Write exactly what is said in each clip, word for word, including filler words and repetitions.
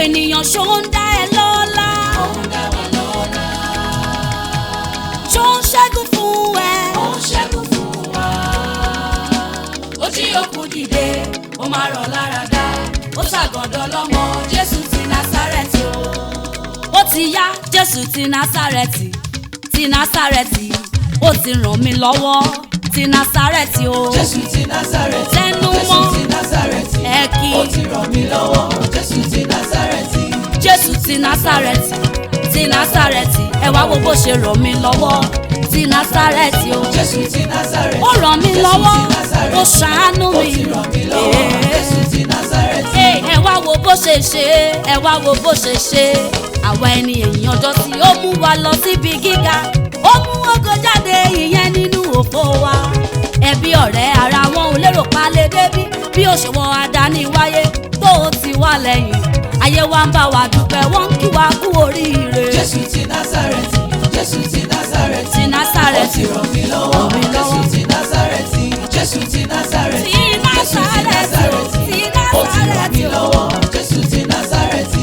ènìyàn ṣó ń dá ẹ lọ́lá. ó ń dá wa lọ́lá. ṣó ń ṣẹ́gun fún ẹ. ó ń ṣẹ́gun fún wa. ó jí òkú dìde ó máa rọ̀ lára dá. ó ṣàgọ́dọ̀ lọ́mọ Jésù ti Násárẹ́tì o. ó ti yá Jésù ti Násárẹ́tì ti Násárẹ́tì ó ti ràn mí lọ́wọ́ ti Násárẹ́tì o. Jésù ti Násárẹ́tì. Tẹnu mọ́. Jésù ti Násárẹ́tì. ẹ kí. ó ti ràn mí lọ́wọ́ Jésù ti Násárẹ́tì. Jésù ti Násárẹ́tì ti Násárẹ́tì ẹ wá wo bó ṣe ràn mí lọ́wọ́ ti Násárẹ́tì o. Jésù ti Násárẹ́tì. ó ràn mí lọ́wọ́ ó ṣàánú ó mi. ti ràn mí lọ́wọ́ Jésù ti Násárẹ́tì. ẹ wá wo bó ṣe ṣe ẹ wá wo bó ṣe ṣe àwa ẹni èèyàn ọjọ́ sí ó mú wa lọ síbi gíga ó mú ògo jáde ìyẹn nínú òfò wa ẹbí ọ̀rẹ́ ara wọn ò lérò pa lè débí bí òṣùwọ̀n àdáni wáyé tó o ti wá lẹ́yìn ayé wa ń bá wa dúpẹ́ wọ́n ń kí wa kú oríire. Jésù ti Násárẹ́tì. Jésù ti Násárẹ́tì. ti Násárẹ́tì ó ti ràn mí lọ́wọ́ Jésù ti Násárẹ́tì. Jésù ti Násárẹ́tì. ti Násárẹ́tì ti ó ti ràn mí Násárẹ́tì lọ́wọ́ Jésù ti Násárẹ́tì.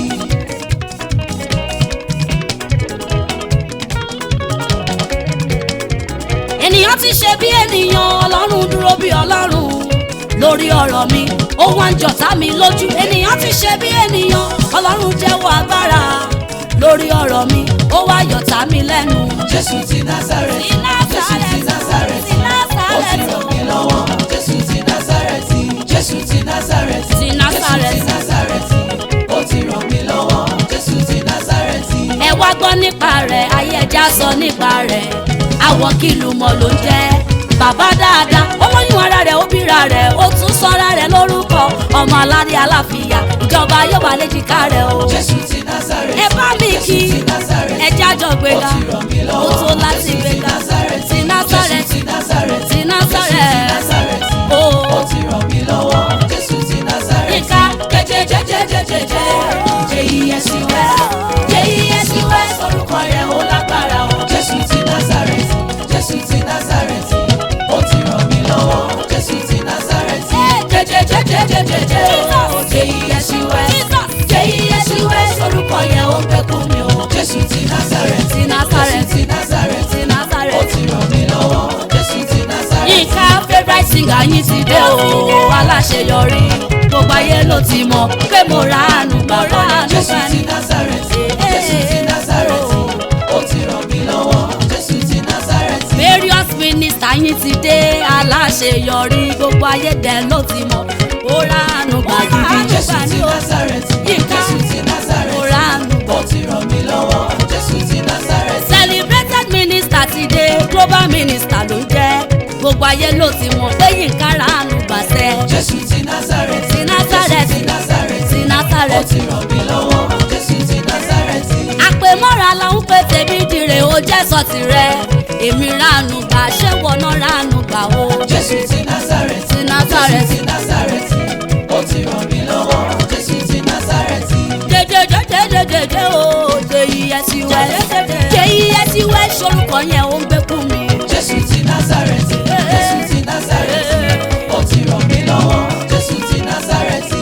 ènìyàn ti ṣe bí ènìyàn ọlọ́run dúró bí ọlọ́run lórí ọ̀rọ̀ mi ó wá ń jọ̀tá mi lójú ènìyàn ti ṣe bí ènìyàn ọlọ́run jẹ́wọ́ agbára lórí ọ̀rọ̀ mi ó wá yọ̀tá mi lẹ́nu. Jésù ti Násárẹ́tì. ti Násárẹ́tì Jésù ti Násárẹ́tì. ti ó ti Násárẹ́tì ràn mí lọ́wọ́ Jésù ti Násárẹ́tì. Jésù ti Násárẹ́tì. ti Násárẹ́tì. Jésù ti Násárẹ́tì. ó ti ràn mí lọ́wọ́ Jésù ti Násárẹ́tì. ẹ wá gbọ́ nípa rẹ̀ ayé ẹja sọ nípa rẹ̀ àwọn kìlù mọ̀ ló ń jẹ́ bàbá dáadáa ó lóyún ara rẹ̀ ó bíra rẹ̀ ó tún sọ́ra rẹ̀ lórúkọ ọmọ aládé aláfíà ìjọba yóò wà léjìká rẹ̀ o. Jésù ti Násárẹ́tì. ẹ bá mi kí Jésù ti Násárẹ́tì. ẹ jájọ gbéga ó ti ràn mí lọ́wọ́ ó tó láti Jésù ti gbéga Násárẹ́tì. ti Násárẹ́tì Jésù ti Násárẹ́tì. ti Násárẹ́tì ó ó ti ràn mí lọ́wọ́ Jésù ti Násárẹ́tì. Yínká jẹjẹjẹjẹjẹjẹjẹ J-E-S-U-S J-E-S-U-S orúkọ rẹ̀ ó lágbára o. Jésù ti Násárẹ́tì. Jésù ti Násárẹ́tì. ó ti ràn mí lọ́wọ́ Jésù ti Násárẹ́tì. jẹjẹjẹjẹjẹjẹjẹ J-E-S-U-S J-E-S-U-S orúkọ yẹn ó ń pẹ́kun mi o. Jésù ti Násárẹ́tì. ti Násárẹ́tì Jésù ti Násárẹ́tì. ti ó Násárẹ́tì. ti ràn mí lọ́wọ́ Jésù ti Násárẹ́tì. Yínká favourite singer yín ti dé o aláṣeyọrí gbogbo ayé ló ti mọ̀ pé mo ra àánú gbà mo ra àánú Jésù gbà ti ní. Násárẹ́tì. Jésù ti Násárẹ́tì. ó ti ràn mí lọ́wọ́ Jésù ti Násárẹ́tì. Various minister yín ti dé aláṣeyọrí gbogbo ayé dẹ̀ ló ti mọ̀ mo ra àánú gbà gidi Jésù gbà ti ní o. Násárẹ́tì. Yínká Jésù ti mo Násárẹ́tì. ra àánú gbà. ó ti ràn mí lọ́wọ́ Jésù ti Násárẹ́tì. Celebrated minister ti dé global minister ló ń jẹ́ gbogbo ayé ló ti mọ̀ pé Yínká ra àánú gbà sẹ́. Jésù ti Násárẹ́tì. ti Násárẹ́tì Jésù ti Násárẹ́tì. ti ó Násárẹ́tì. ti ràn mí lọ́wọ́ Jésù ti Násárẹ́tì. àpèmọ́ra la ń pè tèmi dire ó jẹ́ sọ tirẹ̀ èmi ránu gbà ṣé wọnà ránu gbà o. Jésù ti Násárẹ́tì. ti Násárẹ́tì. Jésù ti Násárẹ́tì. ó ti ràn mí lọ́wọ́ Jésù ti Násárẹ́tì. jẹjẹjẹjẹjẹjẹ o J-E-S-U-S J-E-S-U-S sorúkọ yẹn ó ń gbé kú mi. Jésù ti Násárẹ́tì. Jésù ti Násárẹ́tì. ó ti ràn mí lọ́wọ́ Jésù ti Násárẹ́tì.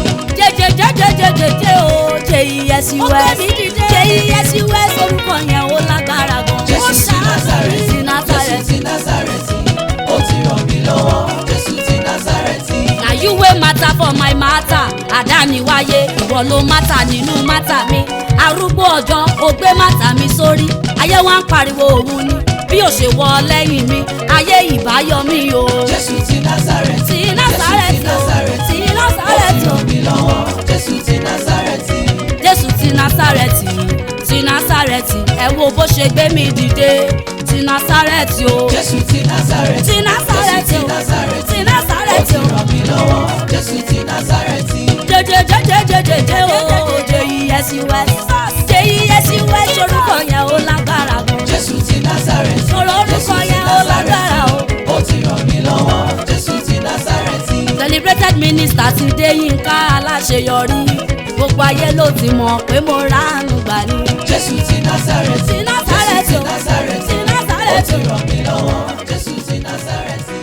jẹjẹjẹjẹjẹjẹ o J-E-S-U-S J-E-S-U-S sorúkọ yẹn ó lágbára gan. Jésù ti Násárẹ́tì. ti Jésù Násárẹ́tì. ti Násárẹ́tì. ó ti ràn mí lọ́wọ́ Jésù ti Násárẹ́tì. na you wey matter for my matter àdániwáyé ìwọ ló matter nínú matter mi arúgbó ọjọ́ ó gbé matter mi sórí ayé wa ń pariwo òun ni bí ó ṣe wọ lẹ́yìn mi ayé ìbáyọ mi o. Jésù ti Násárẹ́tì. ti Násárẹ́tì o ti Násárẹ́tì o ó ti ràn mí lọ́wọ́ Jésù ti Násárẹ́tì. Jésù ti Násárẹ́tì ti Násárẹ́tì ẹ wo bó ṣe gbé mi dìde ti Násárẹ́tì o. Jésù ti Násárẹ́tì. ti Násárẹ́tì o ti ó Násárẹ́tì ti o. ràn mí lọ́wọ́ Jésù ti Násárẹ́tì. jẹjẹjẹjẹjẹjẹ o J-E-S-U-S J-E-S-U-S orúkọ yẹn ó lágbára gan. Jésù ti Násárẹ́tì. Ọ̀rọ̀ orúkọ yẹn ó lágbára o. ó ti ràn mí lọ́wọ́ Jésù ti Násárẹ́tì. Celebrated minister ti dé Yínká aláṣeyọrí gbogbo ayé ló ti mọ̀ pé mo ránu gbà ní. Jésù ti Násárẹ́tì. ti Násárẹ́tì o Jésù ti Násárẹ́tì. ti ó Násárẹ́tì ti o. ràn mí lọ́wọ́ Jésù ti Násárẹ́tì.